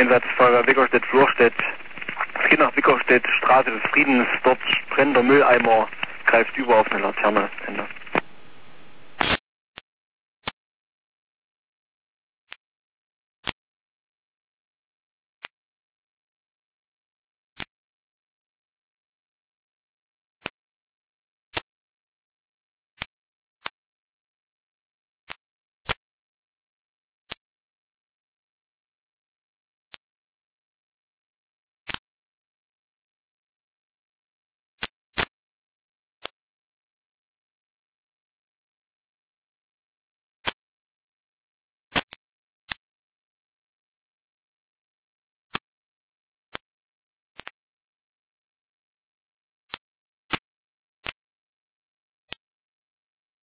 Einsatzfahrer Wickerstedt-Flurstedt. Es geht nach Wickerstedt, Straße des Friedens. Dort brennt der Mülleimer, greift über auf eine Laterne. Ende.